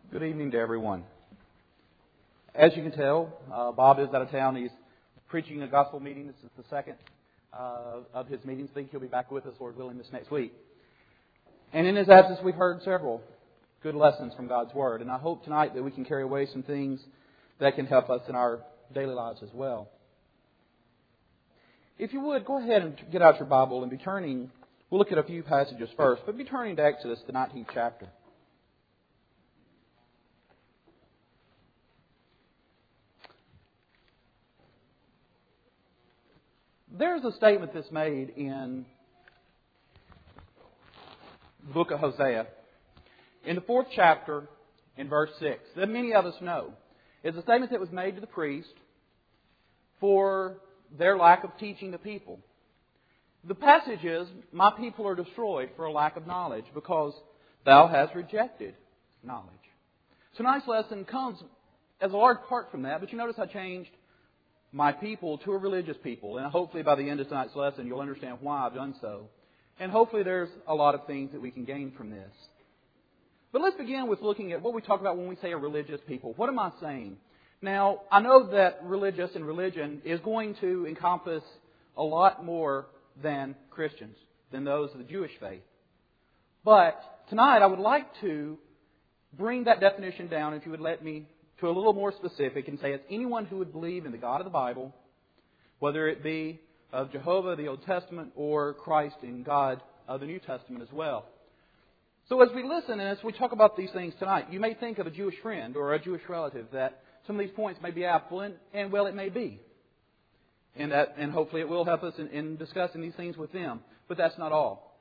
Good evening to everyone. As you can tell, Bob is out of town. He's preaching a gospel meeting. This is the second of his meetings. I think he'll be back with us, Lord willing, this next week. And in his absence, we've heard several good lessons from God's Word. And I hope tonight that we can carry away some things that can help us in our daily lives as well. If you would, go ahead and get out your Bible and be turning. We'll look at a few passages first, but be turning to Exodus, the 19th chapter. There's a statement that's made in the book of Hosea, in the 4th chapter, in verse 6, that many of us know. It's a statement that was made to the priest for their lack of teaching the people. The passage is, "My people are destroyed for a lack of knowledge, because thou hast rejected knowledge." Tonight's lesson comes as a large part from that, but you notice I changed my people to a religious people. And hopefully by the end of tonight's lesson, you'll understand why I've done so. And hopefully there's a lot of things that we can gain from this. But let's begin with looking at what we talk about when we say a religious people. What am I saying? Now, I know that religious and religion is going to encompass a lot more than Christians, than those of the Jewish faith. But tonight I would like to bring that definition down, if you would let me, to a little more specific, and say it's anyone who would believe in the God of the Bible, whether it be of Jehovah, the Old Testament, or Christ and God of the New Testament as well. So as we listen and as we talk about these things tonight, you may think of a Jewish friend or a Jewish relative that some of these points may be applicable, and well, it may be. And hopefully it will help us in discussing these things with them. But that's not all.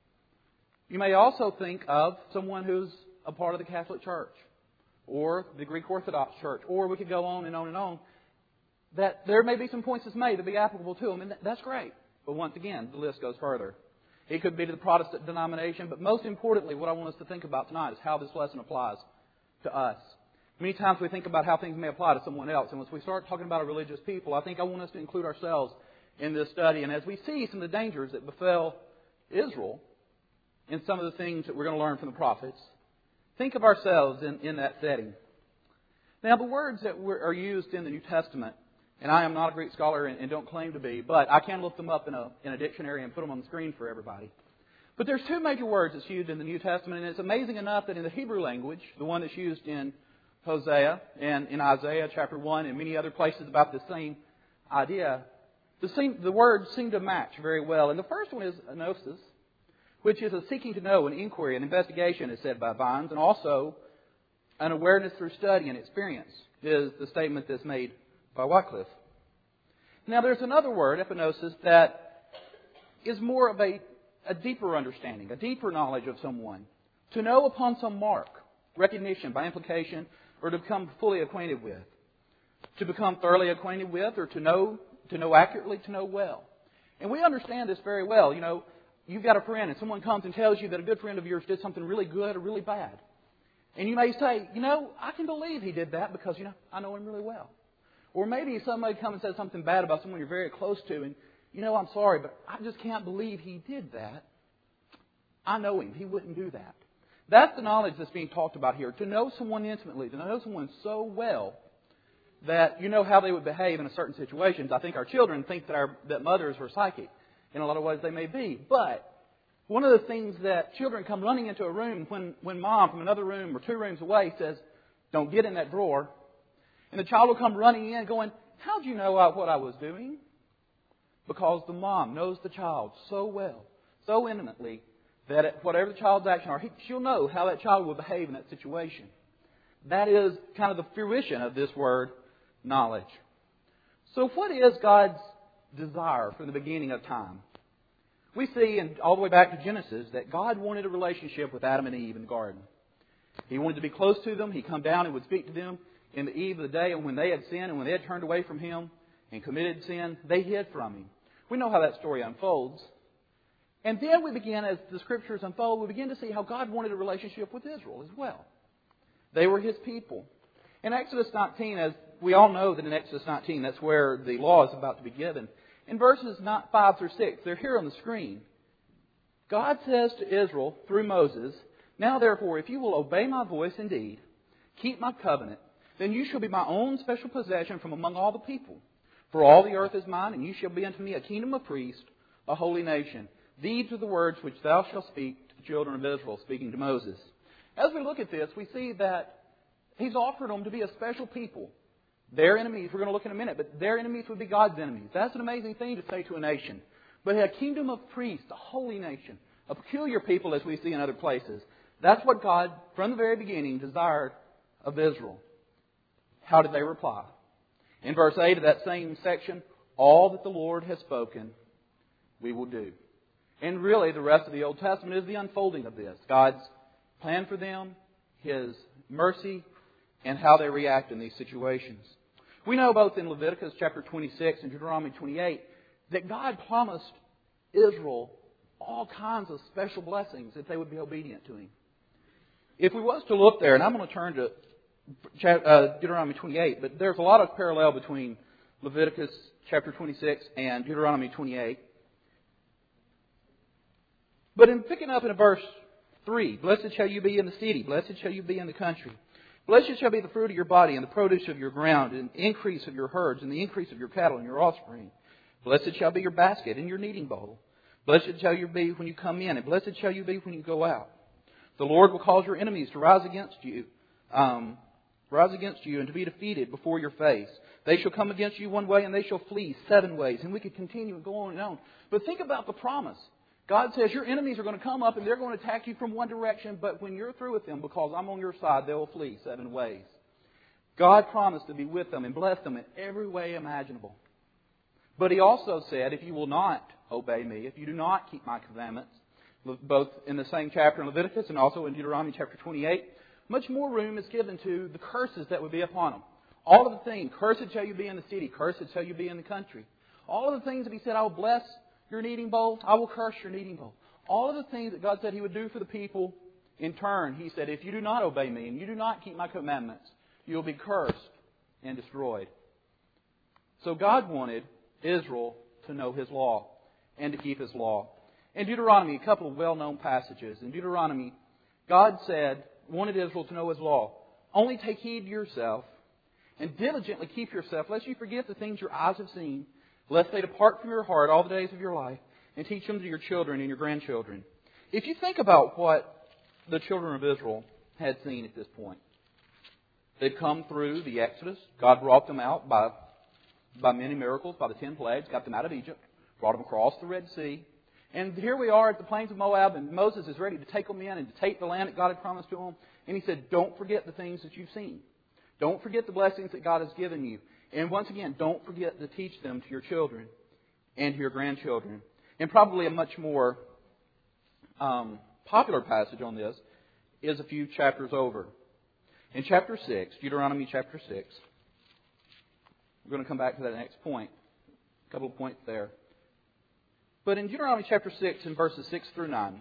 You may also think of someone who's a part of the Catholic Church, or the Greek Orthodox Church, or we could go on and on and on, that there may be some points that's made that be applicable to them, and that's great. But once again, the list goes further. It could be to the Protestant denomination, but most importantly, what I want us to think about tonight is how this lesson applies to us. Many times we think about how things may apply to someone else, and once we start talking about a religious people, I think I want us to include ourselves in this study. And as we see some of the dangers that befell Israel in some of the things that we're going to learn from the prophets, think of ourselves in that setting. Now, the words that are used in the New Testament, and I am not a Greek scholar and don't claim to be, but I can look them up in a dictionary and put them on the screen for everybody. But there's two major words that's used in the New Testament, and it's amazing enough that in the Hebrew language, the one that's used in Hosea and in Isaiah chapter 1 and many other places about the same idea, the words seem to match very well. And the first one is gnosis, which is a seeking to know, an inquiry, an investigation, is said by Vines, and also an awareness through study and experience is the statement that's made by Wycliffe. Now, there's another word, epignosis, that is more of a deeper understanding, a deeper knowledge of someone. To know upon some mark, recognition by implication, or to become fully acquainted with. To become thoroughly acquainted with, or to know accurately, to know well. And we understand this very well. You know, you've got a friend and someone comes and tells you that a good friend of yours did something really good or really bad. And you may say, I can believe he did that because, I know him really well. Or maybe somebody comes and says something bad about someone you're very close to and, I'm sorry, but I just can't believe he did that. I know him. He wouldn't do that. That's the knowledge that's being talked about here. To know someone intimately, to know someone so well that you know how they would behave in a certain situations. I think our children think that mothers are psychic. In a lot of ways they may be. But one of the things that children come running into a room when mom from another room or 2 rooms away says, "Don't get in that drawer." And the child will come running in going, "How'd you know what I was doing?" Because the mom knows the child so well, so intimately, that whatever the child's action are, she'll know how that child will behave in that situation. That is kind of the fruition of this word, knowledge. So what is God's desire from the beginning of time? We see, and all the way back to Genesis, that God wanted a relationship with Adam and Eve in the garden. He wanted to be close to them. He'd come down and would speak to them in the eve of the day. And when they had sinned and when they had turned away from Him and committed sin, they hid from Him. We know how that story unfolds. And then we begin, as the Scriptures unfold, we begin to see how God wanted a relationship with Israel as well. They were His people. In Exodus 19, as we all know that in Exodus 19, that's where the law is about to be given. In verses 5 through 6, they're here on the screen. God says to Israel through Moses, "Now therefore, if you will obey my voice indeed, keep my covenant, then you shall be my own special possession from among all the people. For all the earth is mine, and you shall be unto me a kingdom of priests, a holy nation. These are the words which thou shalt speak to the children of Israel," speaking to Moses. As we look at this, we see that He's offered them to be a special people. Their enemies, we're going to look in a minute, but their enemies would be God's enemies. That's an amazing thing to say to a nation. But a kingdom of priests, a holy nation, a peculiar people as we see in other places. That's what God, from the very beginning, desired of Israel. How did they reply? In verse 8 of that same section, "All that the Lord has spoken, we will do." And really, the rest of the Old Testament is the unfolding of this. God's plan for them, His mercy, and how they react in these situations. We know both in Leviticus chapter 26 and Deuteronomy 28 that God promised Israel all kinds of special blessings if they would be obedient to Him. If we was to look there, and I'm going to turn to Deuteronomy 28, but there's a lot of parallel between Leviticus chapter 26 and Deuteronomy 28. But in picking up in verse 3, "Blessed shall you be in the city, blessed shall you be in the country. Blessed shall be the fruit of your body and the produce of your ground, and the increase of your herds, and the increase of your cattle and your offspring. Blessed shall be your basket and your kneading bowl. Blessed shall you be when you come in, and blessed shall you be when you go out. The Lord will cause your enemies to rise against you and to be defeated before your face. They shall come against you one way, and they shall flee 7 ways." And we could continue and go on and on. But think about the promise. God says your enemies are going to come up and they're going to attack you from one direction, but when you're through with them, because I'm on your side, they will flee 7 ways. God promised to be with them and bless them in every way imaginable. But He also said, if you will not obey me, if you do not keep my commandments, both in the same chapter in Leviticus and also in Deuteronomy chapter 28, much more room is given to the curses that would be upon them. All of the things, "Cursed shall you be in the city, cursed shall you be in the country." All of the things that He said, "I will bless your kneading bowl, I will curse your kneading bowl." All of the things that God said He would do for the people, in turn, He said, if you do not obey me and you do not keep my commandments, you will be cursed and destroyed. So God wanted Israel to know His law and to keep His law. In Deuteronomy, a couple of well-known passages. In Deuteronomy, God wanted Israel to know His law. "Only take heed to yourself and diligently keep yourself, lest you forget the things your eyes have seen, lest they depart from your heart all the days of your life, and teach them to your children and your grandchildren." If you think about what the children of Israel had seen at this point, they'd come through the Exodus. God brought them out by many miracles, by the 10 plagues, got them out of Egypt, brought them across the Red Sea. And here we are at the plains of Moab, and Moses is ready to take them in and to take the land that God had promised to them. And he said, "Don't forget the things that you've seen. Don't forget the blessings that God has given you. And once again, don't forget to teach them to your children and to your grandchildren." And probably a much more popular passage on this is a few chapters over. In chapter 6, Deuteronomy chapter 6, we're going to come back to that next point. A couple of points there. But in Deuteronomy chapter 6, in verses 6 through 9,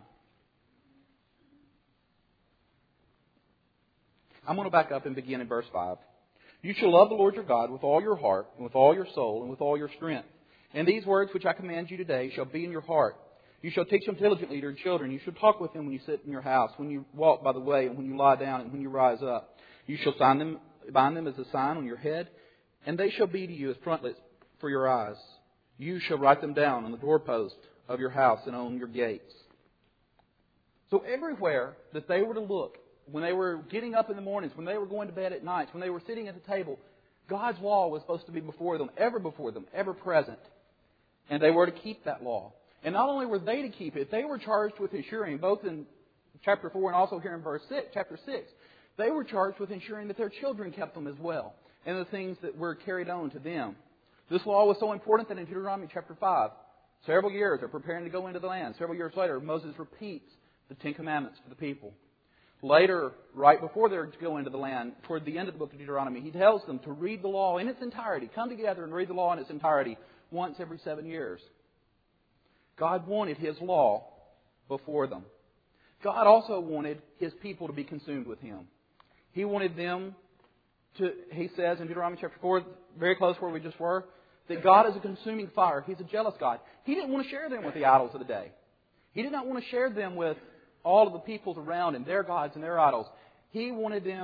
I'm going to back up and begin in verse 5. "You shall love the Lord your God with all your heart, and with all your soul, and with all your strength. And these words which I command you today shall be in your heart. You shall teach them diligently to your children. You shall talk with them when you sit in your house, when you walk by the way, and when you lie down, and when you rise up. You shall bind them as a sign on your head, and they shall be to you as frontlets for your eyes. You shall write them down on the doorpost of your house and on your gates." So everywhere that they were to look, when they were getting up in the mornings, when they were going to bed at nights, when they were sitting at the table, God's law was supposed to be before them, ever present. And they were to keep that law. And not only were they to keep it, they were charged with ensuring, both in chapter 4 and also here in chapter 6, they were charged with ensuring that their children kept them as well, and the things that were carried on to them. This law was so important that in Deuteronomy chapter 5, several years they're preparing to go into the land. Several years later, Moses repeats the 10 Commandments to the people. Later, right before they're to go into the land, toward the end of the book of Deuteronomy, he tells them to read the law in its entirety. Come together and read the law in its entirety once every 7 years. God wanted His law before them. God also wanted His people to be consumed with Him. He wanted them to, He says in Deuteronomy chapter 4, very close where we just were, that God is a consuming fire. He's a jealous God. He didn't want to share them with the idols of the day. He did not want to share them with all of the peoples around and their gods and their idols. He wanted them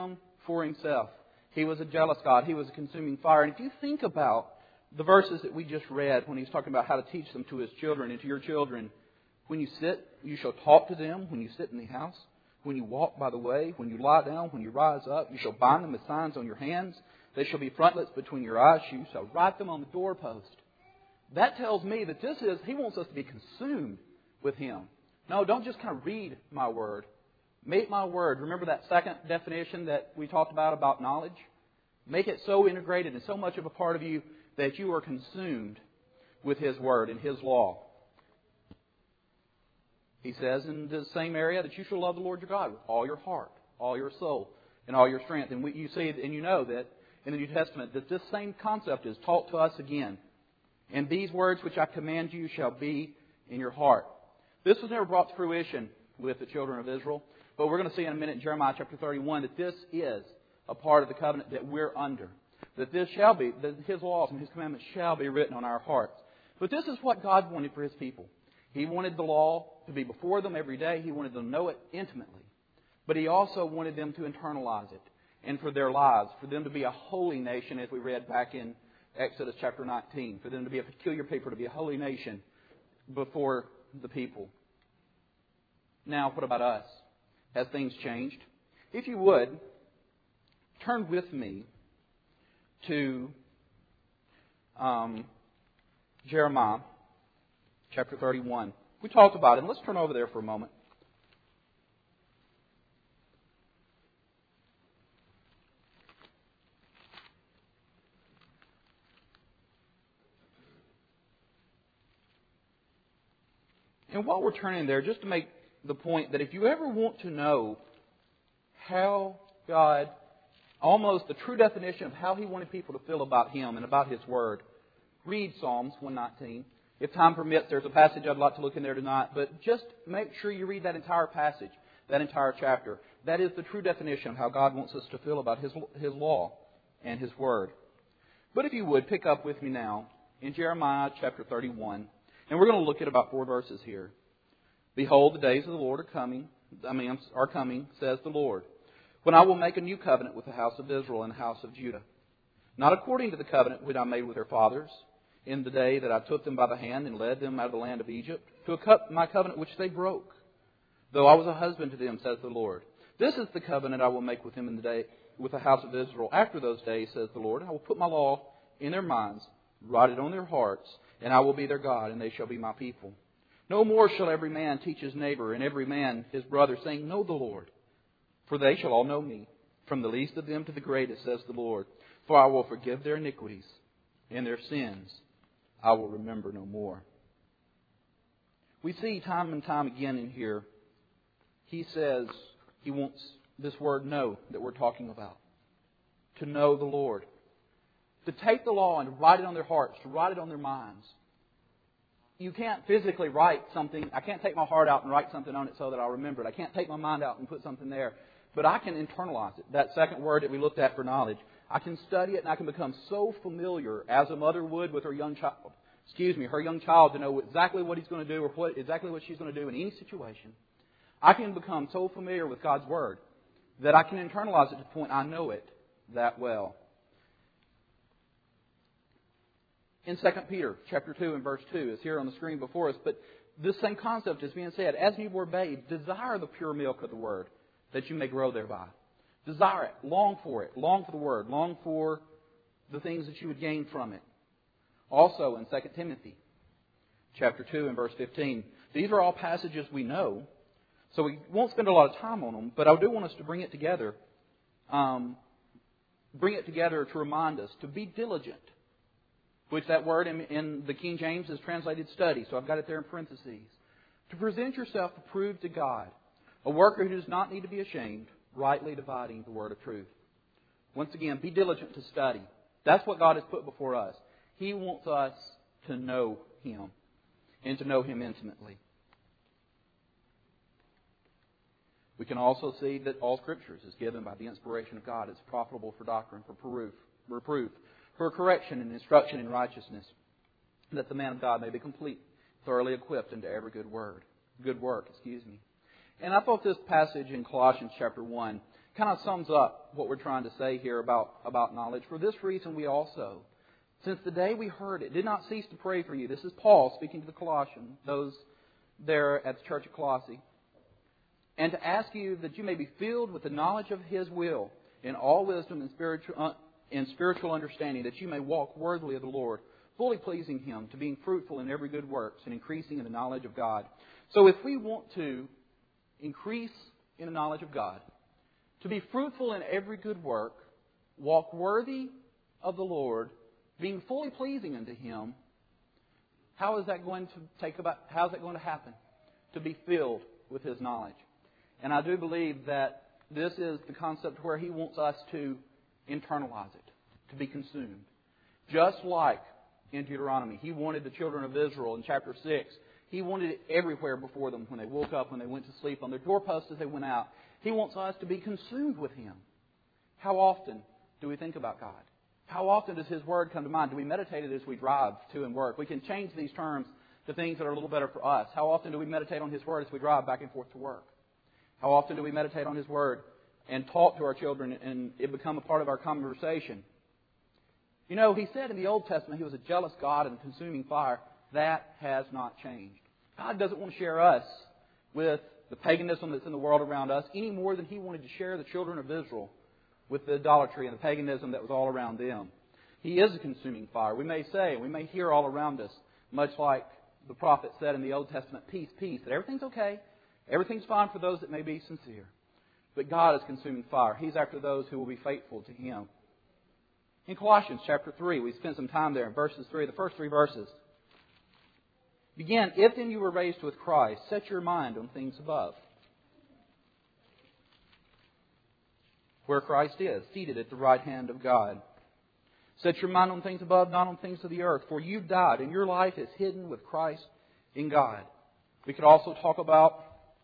for Himself. He was a jealous God. He was a consuming fire. And if you think about the verses that we just read when He's talking about how to teach them to His children and to your children, when you sit, you shall talk to them when you sit in the house. When you walk by the way, when you lie down, when you rise up, you shall bind them as signs on your hands. They shall be frontlets between your eyes. You shall write them on the doorpost. That tells me that He wants us to be consumed with Him. No, don't just kind of read my Word. Make my Word. Remember that second definition that we talked about knowledge? Make it so integrated and so much of a part of you that you are consumed with His Word and His law. He says in the same area that you shall love the Lord your God with all your heart, all your soul, and all your strength. And you see and you know that in the New Testament that this same concept is taught to us again. And these words which I command you shall be in your heart. This was never brought to fruition with the children of Israel. But we're going to see in a minute in Jeremiah chapter 31 that this is a part of the covenant that we're under. That this shall be, that His laws and His commandments shall be written on our hearts. But this is what God wanted for His people. He wanted the law to be before them every day. He wanted them to know it intimately. But He also wanted them to internalize it. And for their lives, for them to be a holy nation, as we read back in Exodus chapter 19. For them to be a peculiar people, to be a holy nation before the people. Now, what about us? Has things changed? If you would, turn with me to Jeremiah chapter 31. We talked about it. Let's turn over there for a moment. And while we're turning there, just to make the point that if you ever want to know how God, almost the true definition of how He wanted people to feel about Him and about His Word, read Psalms 119. If time permits, there's a passage I'd like to look in there tonight. But just make sure you read that entire passage, that entire chapter. That is the true definition of how God wants us to feel about His law and His Word. But if you would, pick up with me now in Jeremiah chapter 31. And we're going to look at about 4 verses here. Behold, the days of the Lord are coming, says the Lord, when I will make a new covenant with the house of Israel and the house of Judah. Not according to the covenant which I made with their fathers, in the day that I took them by the hand and led them out of the land of Egypt, to my covenant which they broke, though I was a husband to them, says the Lord. This is the covenant I will make with them in the day with the house of Israel after those days, says the Lord. I will put my law in their minds, write it on their hearts, and I will be their God, and they shall be my people. No more shall every man teach his neighbor, and every man his brother, saying, Know the Lord. For they shall all know me, from the least of them to the greatest, says the Lord. For I will forgive their iniquities, and their sins I will remember no more. We see time and time again in here, He says He wants this word know that we're talking about. To know the Lord. To take the law and write it on their hearts, to write it on their minds. You can't physically write something. I can't take my heart out and write something on it so that I'll remember it. I can't take my mind out and put something there. But I can internalize it. That second word that we looked at for knowledge. I can study it and I can become so familiar as a mother would with her young child. Her young child to know exactly what he's going to do or exactly what she's going to do in any situation. I can become so familiar with God's Word that I can internalize it to the point I know it that well. In 2 Peter chapter 2 and verse 2 is here on the screen before us. But this same concept is being said. As you were babes, desire the pure milk of the Word, that you may grow thereby. Desire it. Long for it. Long for the Word. Long for the things that you would gain from it. Also in 2 Timothy chapter 2 and verse 15. These are all passages we know. So we won't spend a lot of time on them. But I do want us to bring it together. Bring it together to remind us to be diligent. Which that word in the King James is translated study. So I've got it there in parentheses. To present yourself approved to God. A worker who does not need to be ashamed. Rightly dividing the word of truth. Once again, be diligent to study. That's what God has put before us. He wants us to know Him. And to know Him intimately. We can also see that all Scriptures is given by the inspiration of God. It's profitable for doctrine, for reproof, for correction and instruction in righteousness, that the man of God may be complete, thoroughly equipped unto every good work. And I thought this passage in Colossians chapter 1 kind of sums up what we're trying to say here about knowledge. For this reason we also, since the day we heard it, did not cease to pray for you. This is Paul speaking to the Colossians, those there at the church of Colossae. And to ask you that you may be filled with the knowledge of His will in all wisdom and spiritual understanding, that you may walk worthily of the Lord, fully pleasing Him, to being fruitful in every good works and increasing in the knowledge of God. So if we want to increase in the knowledge of God, to be fruitful in every good work, walk worthy of the Lord, being fully pleasing unto Him, how is that going to happen? To be filled with His knowledge. And I do believe that this is the concept where He wants us to internalize it, to be consumed. Just like in Deuteronomy, He wanted the children of Israel in chapter 6. He wanted it everywhere before them, when they woke up, when they went to sleep, on their doorposts as they went out. He wants us to be consumed with Him. How often do we think about God? How often does His Word come to mind? Do we meditate it as we drive to and work? We can change these terms to things that are a little better for us. How often do we meditate on His Word as we drive back and forth to work? How often do we meditate on His Word and talk to our children and it become a part of our conversation? You know, He said in the Old Testament He was a jealous God and a consuming fire. That has not changed. God doesn't want to share us with the paganism that's in the world around us any more than He wanted to share the children of Israel with the idolatry and the paganism that was all around them. He is a consuming fire. We may say, we may hear all around us, much like the prophet said in the Old Testament, peace, peace, that everything's okay, everything's fine for those that may be sincere. But God is consuming fire. He's after those who will be faithful to Him. In Colossians chapter 3, we spent some time there in verses 3, the first 3 verses. Begin, if then you were raised with Christ, set your mind on things above, where Christ is, seated at the right hand of God. Set your mind on things above, not on things of the earth. For you died, and your life is hidden with Christ in God. We could also talk about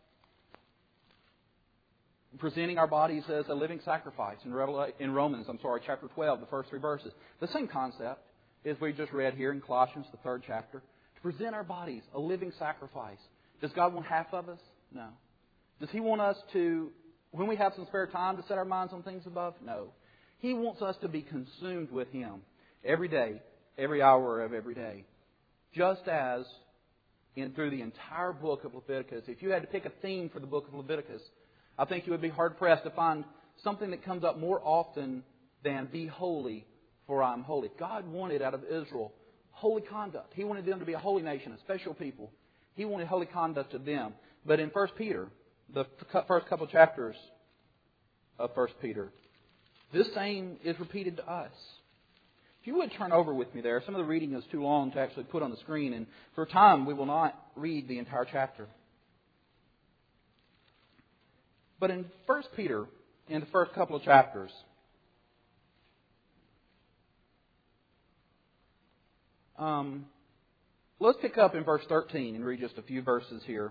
presenting our bodies as a living sacrifice in Romans, chapter 12, the first 3 verses. The same concept as we just read here in Colossians, the 3rd chapter. To present our bodies a living sacrifice. Does God want half of us? No. Does He want us to, when we have some spare time, to set our minds on things above? No. He wants us to be consumed with Him every day, every hour of every day. Just as through the entire book of Leviticus, if you had to pick a theme for the book of Leviticus, I think you would be hard-pressed to find something that comes up more often than be holy, for I am holy. God wanted out of Israel holy conduct. He wanted them to be a holy nation, a special people. He wanted holy conduct of them. But in 1 Peter, the first couple chapters of 1 Peter, this same is repeated to us. If you would turn over with me there. Some of the reading is too long to actually put on the screen, and for time we will not read the entire chapter. But in 1 Peter, in the first couple of chapters, let's pick up in verse 13 and read just a few verses here.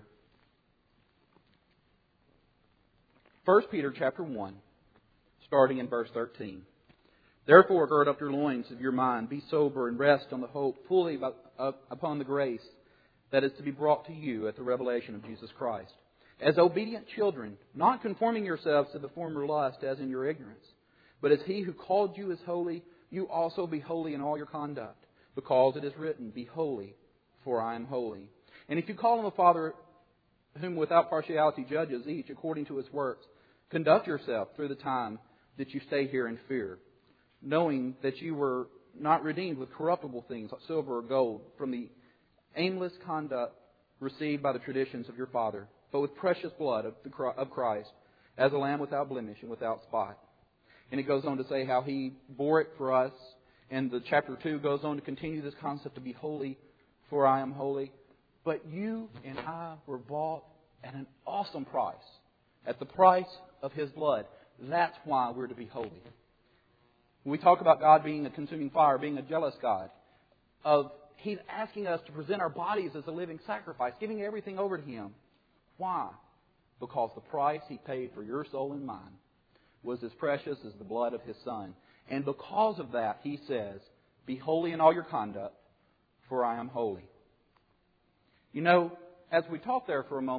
1 Peter chapter 1, starting in verse 13. Therefore, gird up your loins of your mind, be sober, and rest on the hope fully upon the grace that is to be brought to you at the revelation of Jesus Christ. As obedient children, not conforming yourselves to the former lust as in your ignorance, but as He who called you is holy, you also be holy in all your conduct, because it is written, be holy, for I am holy. And if you call on the Father, whom without partiality judges each according to his works, conduct yourself through the time that you stay here in fear, knowing that you were not redeemed with corruptible things like silver or gold from the aimless conduct received by the traditions of your father, but with precious blood of Christ, as a lamb without blemish and without spot. And it goes on to say how He bore it for us. And the chapter 2 goes on to continue this concept to be holy, for I am holy. But you and I were bought at an awesome price, at the price of His blood. That's why we're to be holy. When we talk about God being a consuming fire, being a jealous God, He's asking us to present our bodies as a living sacrifice, giving everything over to Him. Why? Because the price He paid for your soul and mine was as precious as the blood of His Son. And because of that, He says, be holy in all your conduct, for I am holy. You know, as we talk there for a moment,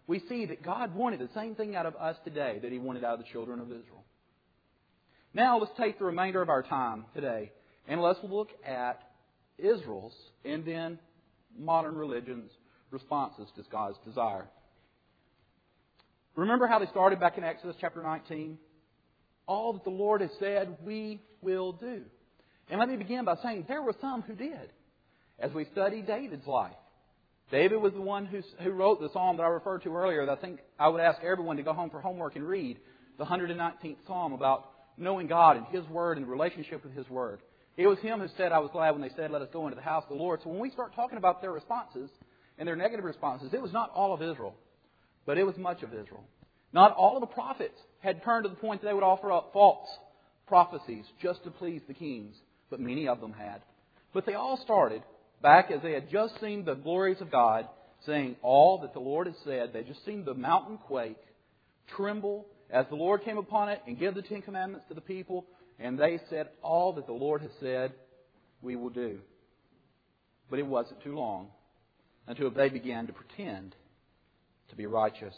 we see that God wanted the same thing out of us today that He wanted out of the children of Israel. Now let's take the remainder of our time today and let's look at Israel's and then modern religion's responses to God's desire. Remember how they started back in Exodus chapter 19? All that the Lord has said, we will do. And let me begin by saying there were some who did. As we study David's life, David was the one who wrote the psalm that I referred to earlier that I think I would ask everyone to go home for homework and read, the 119th psalm about knowing God and His Word and the relationship with His Word. It was him who said, I was glad when they said, let us go into the house of the Lord. So when we start talking about their responses and their negative responses, it was not all of Israel, but it was much of Israel. Not all of the prophets had turned to the point that they would offer up false prophecies just to please the kings, but many of them had. But they all started back as they had just seen the glories of God, saying all that the Lord had said. They just seen the mountain quake, tremble as the Lord came upon it and give the Ten Commandments to the people. And they said, all that the Lord has said, we will do. But it wasn't too long until they began to pretend to be righteous.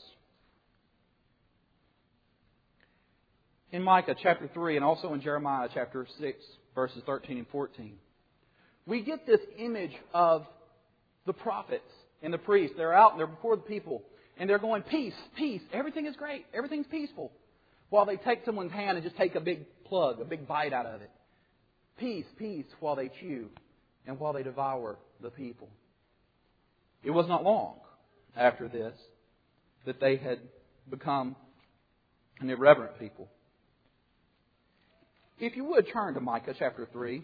In Micah chapter 3 and also in Jeremiah chapter 6, verses 13 and 14, we get this image of the prophets and the priests. They're out and they're before the people and they're going, peace, peace, everything is great, everything's peaceful. While they take someone's hand and just take a big plug, a big bite out of it. Peace, peace, while they chew and while they devour the people. It was not long after this that they had become an irreverent people. If you would turn to Micah chapter 3.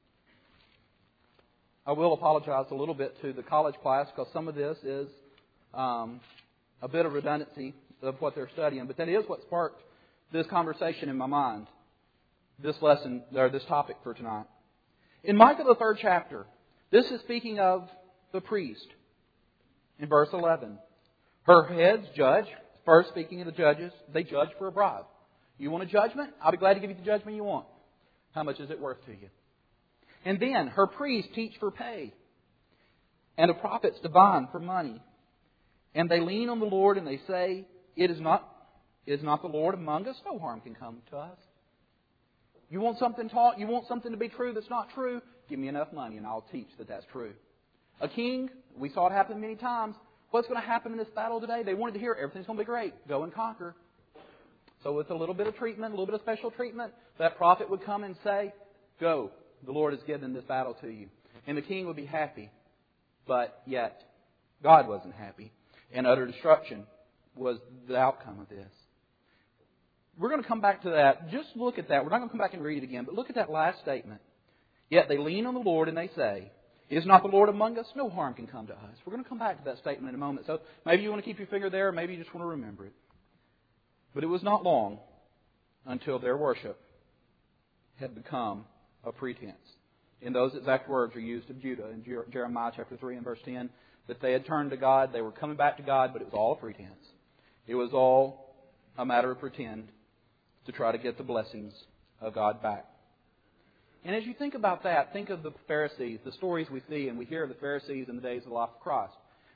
I will apologize a little bit to the college class because some of this is a bit of redundancy of what they're studying. But that is what sparked this conversation in my mind, this lesson, or this topic for tonight. In Micah the 3rd chapter, this is speaking of the priest. In verse 11, her heads judge. First, speaking of the judges, they judge for a bribe. You want a judgment? I'll be glad to give you the judgment you want. How much is it worth to you? And then her priests teach for pay, and the prophets divine for money. And they lean on the Lord and they say, It is not the Lord among us? No harm can come to us. You want something taught? You want something to be true that's not true? Give me enough money and I'll teach that that's true. A king, we saw it happen many times. What's going to happen in this battle today? They wanted to hear everything's going to be great. Go and conquer. So with a little bit of treatment, a little bit of special treatment, that prophet would come and say, Go, the Lord has given this battle to you. And the king would be happy. But yet, God wasn't happy. And utter destruction was the outcome of this. We're going to come back to that. Just look at that. We're not going to come back and read it again. But look at that last statement. Yet they lean on the Lord and they say, Is not the Lord among us? No harm can come to us. We're going to come back to that statement in a moment. So maybe you want to keep your finger there. Maybe you just want to remember it. But it was not long until their worship had become a pretense. And those exact words are used of Judah in Jeremiah chapter 3 and verse 10. That they had turned to God. They were coming back to God, but it was all a pretense. It was all a matter of pretend to try to get the blessings of God back. And as you think about that, think of the Pharisees, the stories we see and we hear of the Pharisees in the days of the life of Christ.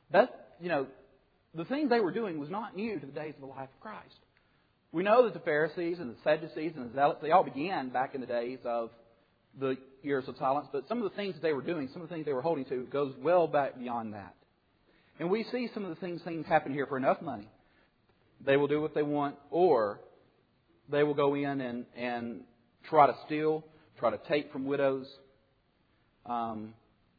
The things they were doing was not new to the days of the life of Christ. We know that the Pharisees and the Sadducees and the Zealots, they all began back in the days of the years of silence. But some of the things that they were doing, some of the things they were holding to, goes well back beyond that. And we see some of the things happen here for enough money. They will do what they want, or they will go in and try to steal, try to take from widows. I'm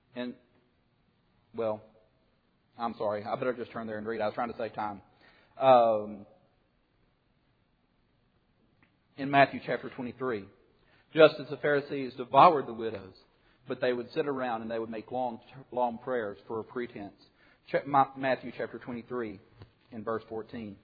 sorry, I better just turn there and read. I was trying to save time. In Matthew chapter 23, just as the Pharisees devoured the widows, but they would sit around and they would make long prayers for a pretense. Matthew chapter 23 in verse 14.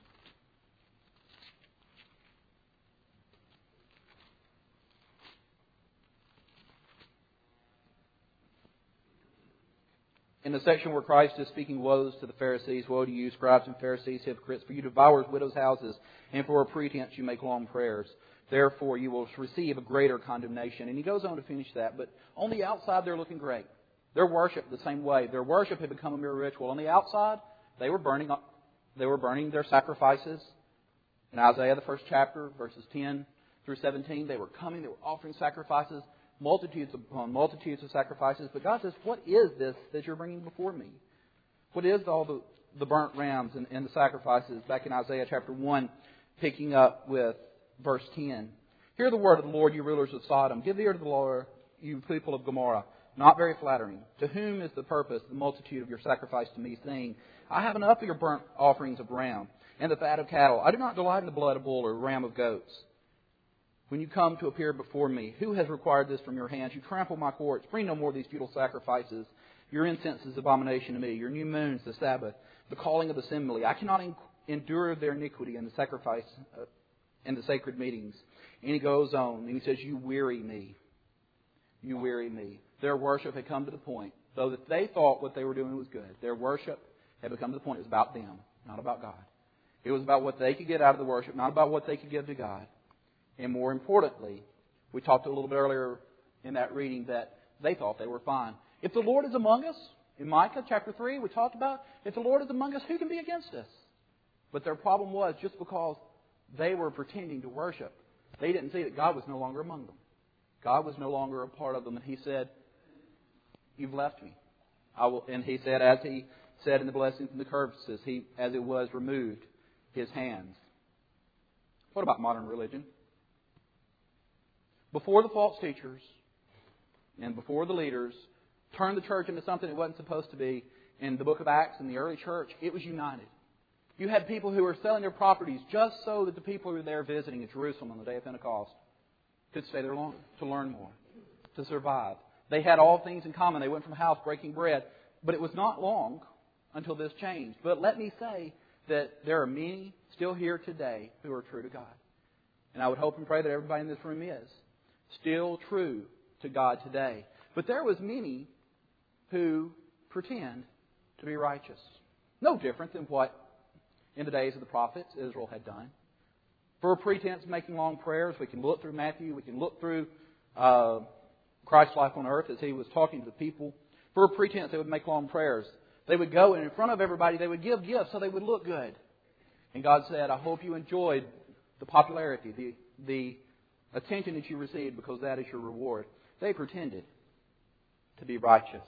In the section where Christ is speaking woes to the Pharisees, Woe to you, scribes and Pharisees, hypocrites, for you devour widows' houses, and for a pretense you make long prayers. Therefore you will receive a greater condemnation. And he goes on to finish that, but on the outside they're looking great. Their worship the same way. Their worship had become a mere ritual. On the outside, they were burning They were burning their sacrifices. In Isaiah, the first chapter, verses 10 through 17, they were coming, they were offering sacrifices, multitudes upon multitudes of sacrifices. But God says, what is this that you're bringing before me? What is all the burnt rams and the sacrifices? Back in Isaiah chapter 1, picking up with verse 10. Hear the word of the Lord, you rulers of Sodom. Give ear to the Lord, you people of Gomorrah. Not very flattering. To whom is the purpose, the multitude of your sacrifice to me, saying, I have enough of your burnt offerings of ram and the fat of cattle. I do not delight in the blood of bull or ram of goats. When you come to appear before me, who has required this from your hands? You trample my courts. Bring no more of these futile sacrifices. Your incense is abomination to me. Your new moons, the Sabbath, the calling of the assembly. I cannot endure their iniquity and the sacrifice and the sacred meetings. And he goes on, and he says, you weary me. You weary me. Their worship had come to the point, though that they thought what they were doing was good, their worship had become to the point it was about them, not about God. It was about what they could get out of the worship, not about what they could give to God. And more importantly, we talked a little bit earlier in that reading that they thought they were fine. If the Lord is among us, in Micah chapter 3, we talked about, if the Lord is among us, who can be against us? But their problem was just because they were pretending to worship, they didn't see that God was no longer among them. God was no longer a part of them. And He said, you've left me. And He said, as He said in the blessings and the curses, as it was removed His hands. What about modern religion? Before the false teachers and before the leaders turned the church into something it wasn't supposed to be, in the book of Acts and the early church, it was united. You had people who were selling their properties just so that the people who were there visiting at Jerusalem on the day of Pentecost could stay there longer, to learn more, to survive. They had all things in common. They went from house breaking bread. But it was not long until this changed. But let me say that there are many still here today who are true to God. And I would hope and pray that everybody in this room is still true to God today. But there was many who pretend to be righteous. No different than what in the days of the prophets Israel had done. For a pretense of making long prayers, we can look through Matthew, we can look through Christ's life on earth as He was talking to the people. For a pretense, they would make long prayers. They would go and in front of everybody, they would give gifts so they would look good. And God said, I hope you enjoyed the popularity, the attention that you received, because that is your reward. They pretended to be righteous.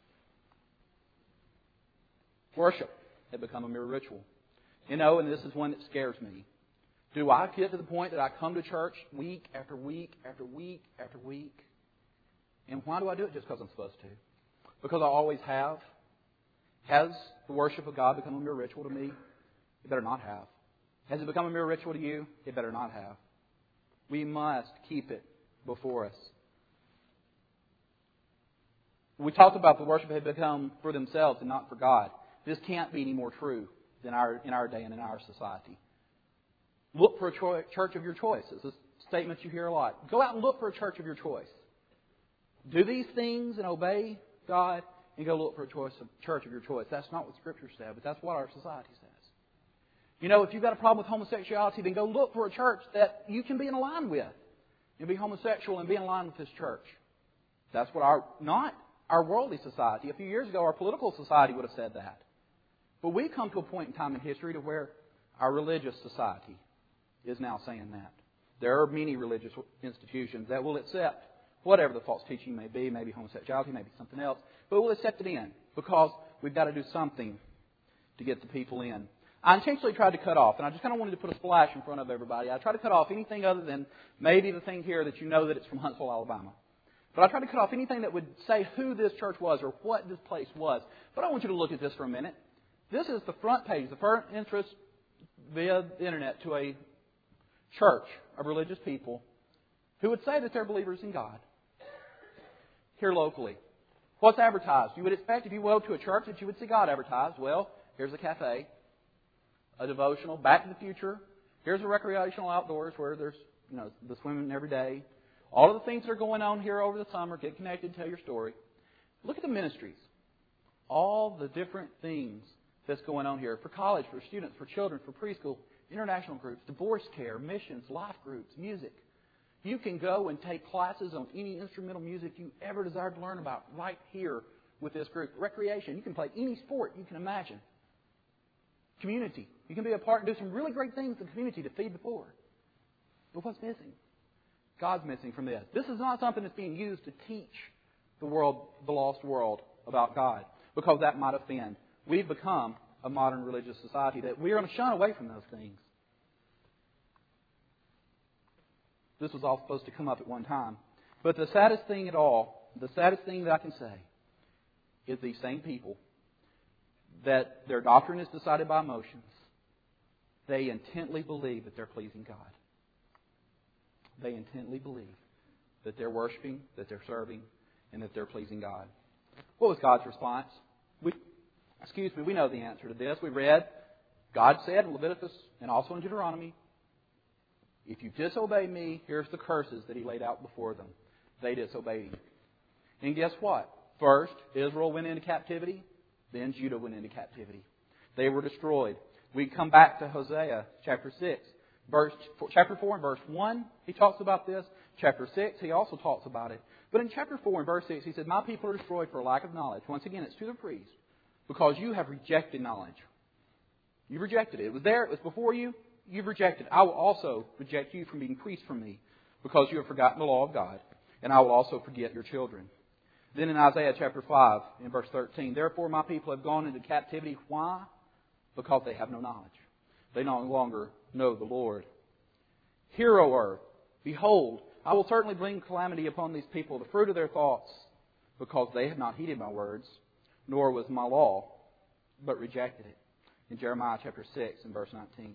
Worship had become a mere ritual. You know, and this is one that scares me. Do I get to the point that I come to church week after week after week after week? And why do I do it? Just because I'm supposed to. Because I always have. Has the worship of God become a mere ritual to me? It better not have. Has it become a mere ritual to you? It better not have. We must keep it before us. We talked about the worship had become for themselves and not for God. This can't be any more true than in our day and in our society. Look for a church of your choice. It's a statement you hear a lot. Go out and look for a church of your choice. Do these things and obey God, and go look for a church of your choice. That's not what Scripture said, but that's what our society says. You know, if you've got a problem with homosexuality, then go look for a church that you can be in line with and be homosexual and be in line with this church. That's what not our worldly society. A few years ago, our political society would have said that. But we've come to a point in time in history to where our religious society is now saying that. There are many religious institutions that will accept whatever the false teaching may be, maybe homosexuality, maybe something else, but we'll accept it in because we've got to do something to get the people in. I intentionally tried to cut off, and I just kind of wanted to put a splash in front of everybody. I tried to cut off anything other than maybe the thing here that you know that it's from Huntsville, Alabama. But I tried to cut off anything that would say who this church was or what this place was. But I want you to look at this for a minute. This is the front page, the first interest via the internet to a church of religious people who would say that they're believers in God here locally. What's advertised? You would expect if you go to a church that you would see God advertised. Well, here's a cafe, a devotional, Back to the Future. Here's a recreational outdoors where there's the swimming every day. All of the things that are going on here over the summer, get connected, tell your story. Look at the ministries. All the different things that's going on here for college, for students, for children, for preschool, international groups, divorce care, missions, life groups, music. You can go and take classes on any instrumental music you ever desired to learn about right here with this group. Recreation. You can play any sport you can imagine. community. You can be a part and do some really great things in the community to feed the poor. But what's missing? God's missing from this. This is not something that's being used to teach the world, the lost world, about God, because that might offend. We've become a modern religious society that we're going to shun away from those things. This was all supposed to come up at one time. But the saddest thing at all, the saddest thing that I can say, is these same people, that their doctrine is decided by emotions, they intently believe that they're pleasing God. They intently believe that they're worshiping, that they're serving, and that they're pleasing God. What was God's response? We know the answer to this. We read, God said in Leviticus and also in Deuteronomy, if you disobey me, here's the curses that He laid out before them. They disobeyed Him. And guess what? First, Israel went into captivity. Then Judah went into captivity. They were destroyed. We come back to Hosea chapter 6. Chapter 4 and verse 1, he talks about this. Chapter 6, he also talks about it. But in chapter 4 and verse 6, he said, my people are destroyed for lack of knowledge. Once again, it's to the priest. Because you have rejected knowledge. You rejected it. It was there. It was before you. You've rejected it. I will also reject you from being priests from me. Because you have forgotten the law of God. And I will also forget your children. Then in Isaiah chapter 5, in verse 13, therefore my people have gone into captivity. Why? Because they have no knowledge. They no longer know the Lord. Hear, O earth, behold, I will certainly bring calamity upon these people, the fruit of their thoughts, because they have not heeded my words, nor was my law, but rejected it. In Jeremiah chapter 6 and verse 19.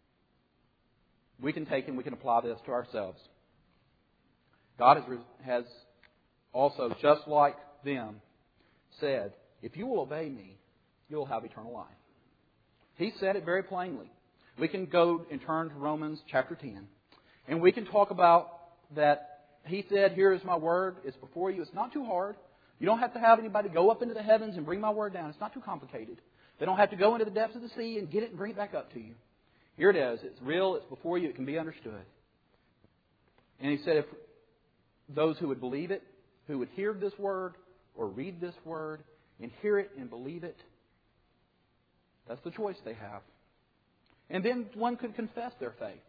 We can take and we can apply this to ourselves. God has also, just like them, said, if you will obey me, you'll have eternal life. He said it very plainly. We can go and turn to Romans chapter 10. And we can talk about that. He said, here is my word. It's before you. It's not too hard. You don't have to have anybody go up into the heavens and bring my word down. It's not too complicated. They don't have to go into the depths of the sea and get it and bring it back up to you. Here it is. It's real. It's before you. It can be understood. And he said, if those who would believe it, who would hear this word or read this word and hear it and believe it, that's the choice they have. And then one could confess their faith,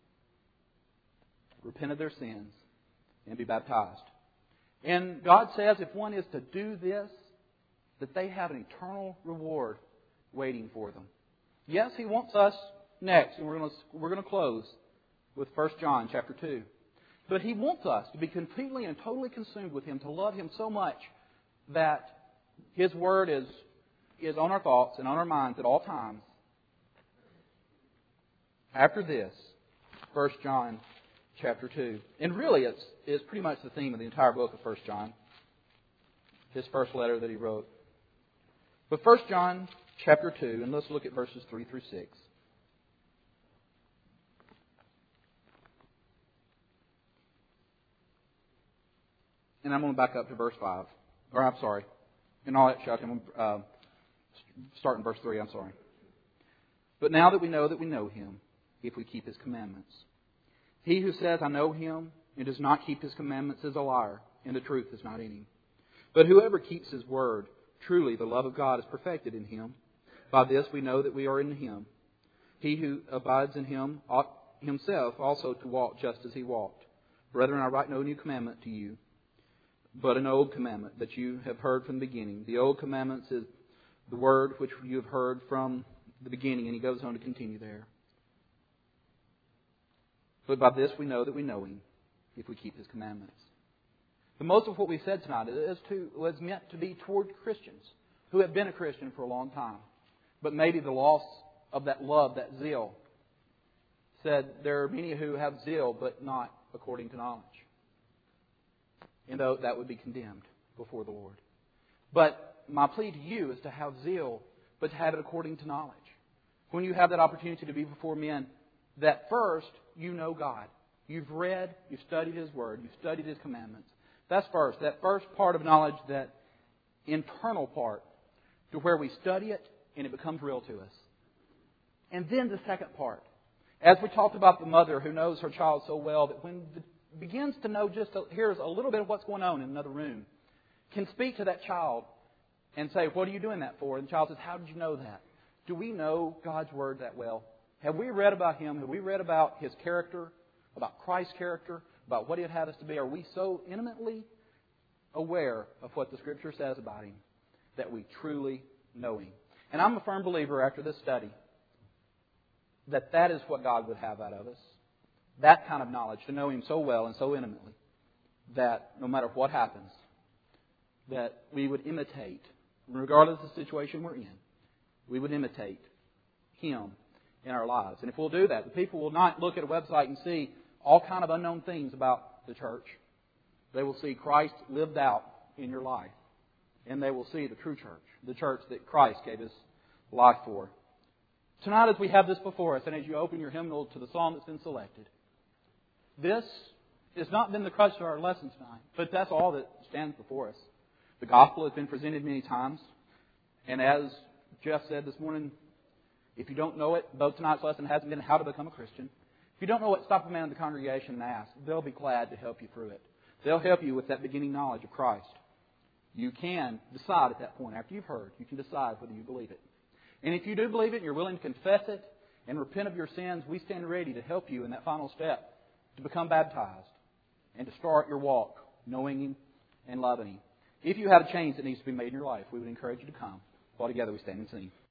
repent of their sins, and be baptized. And God says if one is to do this, that they have an eternal reward waiting for them. Yes, He wants us next, and we're going to close with 1 John chapter 2. But He wants us to be completely and totally consumed with Him, to love Him so much that His Word is on our thoughts and on our minds at all times. After this, 1 John chapter 2. And really, it's pretty much the theme of the entire book of 1 John. His first letter that he wrote. But 1 John chapter 2, and let's look at verses 3 through 6. And I'm going to back up to verse 5. Or, I'm sorry. In all that shock, I'm going to start in verse 3. I'm sorry. But now that we know Him, if we keep His commandments. He who says, I know Him, and does not keep His commandments is a liar, and the truth is not in him. But whoever keeps His word, truly the love of God is perfected in him. By this we know that we are in Him. He who abides in Him ought himself also to walk just as He walked. Brethren, I write no new commandment to you, but an old commandment that you have heard from the beginning. The old commandments is the word which you have heard from the beginning. And he goes on to continue there. But by this we know that we know Him, if we keep His commandments. The most of what we said tonight was meant to be toward Christians who have been a Christian for a long time. But maybe the loss of that love, that zeal, said there are many who have zeal but not according to knowledge. And though that would be condemned before the Lord. But my plea to you is to have zeal, but to have it according to knowledge. When you have that opportunity to be before men, that first you know God. You've read, you've studied His Word, you've studied His commandments. That's first. That first part of knowledge, that internal part, to where we study it and it becomes real to us. And then the second part. As we talked about the mother who knows her child so well that when begins to know here's a little bit of what's going on in another room, can speak to that child and say, what are you doing that for? And the child says, how did you know that? Do we know God's Word that well? Have we read about Him? Have we read about His character, about Christ's character, about what He'd have us to be? Are we so intimately aware of what the Scripture says about Him that we truly know Him? And I'm a firm believer after this study that is what God would have out of us. That kind of knowledge, to know Him so well and so intimately that no matter what happens, that we would imitate, regardless of the situation we're in, we would imitate Him in our lives. And if we'll do that, the people will not look at a website and see all kind of unknown things about the church. They will see Christ lived out in your life. And they will see the true church, the church that Christ gave His life for. Tonight, as we have this before us, and as you open your hymnal to the psalm that's been selected, this has not been the crux of our lesson tonight, but that's all that stands before us. The gospel has been presented many times, and as Jeff said this morning, if you don't know it, though tonight's lesson hasn't been how to become a Christian, if you don't know it, stop a man in the congregation and ask. They'll be glad to help you through it. They'll help you with that beginning knowledge of Christ. You can decide at that point, after you've heard, you can decide whether you believe it. And if you do believe it and you're willing to confess it and repent of your sins, we stand ready to help you in that final step to become baptized and to start your walk knowing Him and loving Him. If you have a change that needs to be made in your life, we would encourage you to come. While together we stand and sing.